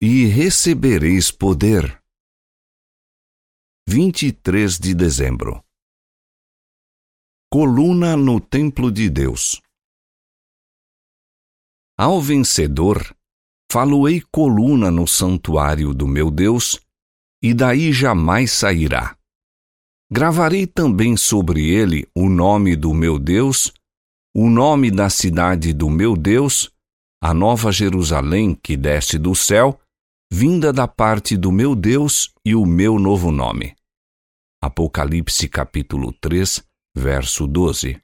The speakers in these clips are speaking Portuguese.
e recebereis poder. 23 de dezembro. Coluna no templo de Deus. Ao vencedor, falo-ei coluna no santuário do meu Deus, e daí jamais sairá. Gravarei também sobre ele o nome do meu Deus, o nome da cidade do meu Deus, a nova Jerusalém que desce do céu, vinda da parte do meu Deus, e o meu novo nome. Apocalipse capítulo 3, verso 12.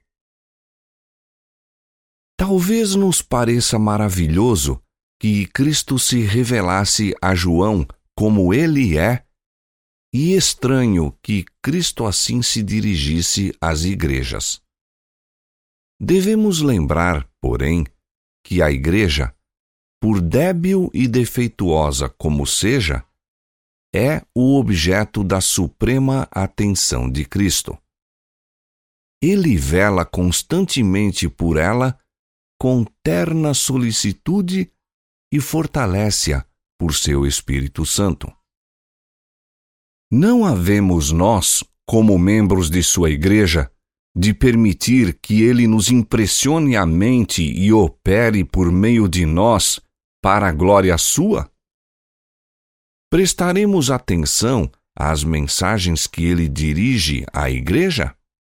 Talvez nos pareça maravilhoso que Cristo se revelasse a João como ele é, e estranho que Cristo assim se dirigisse às igrejas. Devemos lembrar, porém, que a igreja, por débil e defeituosa como seja, é o objeto da suprema atenção de Cristo. Ele vela constantemente por ela com terna solicitude e fortalece-a por seu Espírito Santo. Não havemos nós, como membros de sua igreja, de permitir que ele nos impressione a mente e opere por meio de nós para a glória sua? Prestaremos atenção às mensagens que ele dirige à igreja?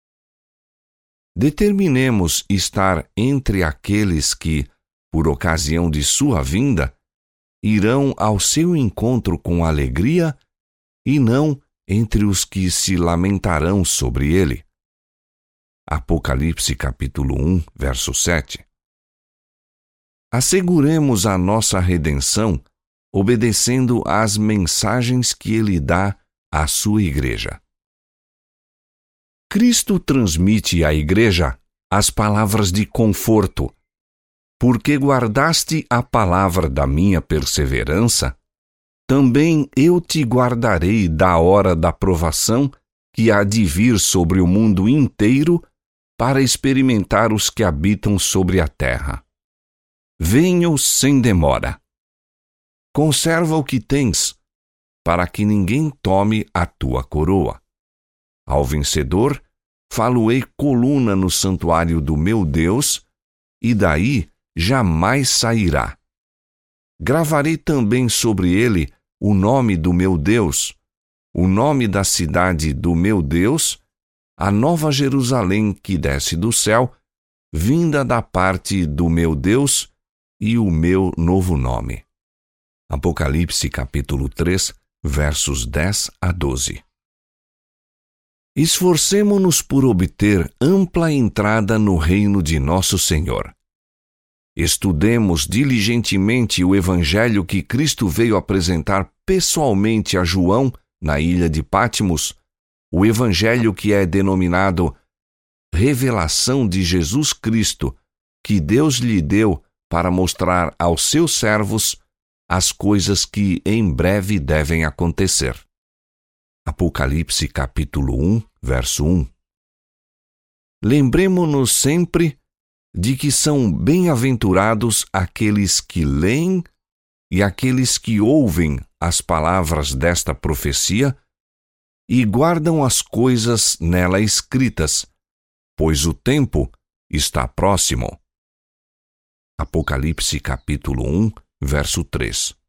Determinemos estar entre aqueles que, por ocasião de sua vinda, irão ao seu encontro com alegria e não entre os que se lamentarão sobre ele. Apocalipse capítulo 1, verso 7. Asseguremos a nossa redenção obedecendo às mensagens que ele dá à sua igreja. Cristo transmite à igreja as palavras de conforto. Porque guardaste a palavra da minha perseverança, também eu te guardarei da hora da provação que há de vir sobre o mundo inteiro para experimentar os que habitam sobre a terra. Venho sem demora. Conserva o que tens, para que ninguém tome a tua coroa. Ao vencedor, falo-ei coluna no santuário do meu Deus, e daí jamais sairá. Gravarei também sobre ele o nome do meu Deus, o nome da cidade do meu Deus, a nova Jerusalém que desce do céu, vinda da parte do meu Deus, e o meu novo nome. Apocalipse capítulo 3, versos 10 a 12. Esforcemo-nos por obter ampla entrada no reino de nosso Senhor. Estudemos diligentemente o evangelho que Cristo veio apresentar pessoalmente a João na ilha de Patmos, o evangelho que é denominado Revelação de Jesus Cristo, que Deus lhe deu para mostrar aos seus servos as coisas que em breve devem acontecer. Apocalipse capítulo 1, verso 1. Lembremo-nos sempre de que são bem-aventurados aqueles que leem e aqueles que ouvem as palavras desta profecia e guardam as coisas nela escritas, pois o tempo está próximo. Apocalipse capítulo 1, verso 3.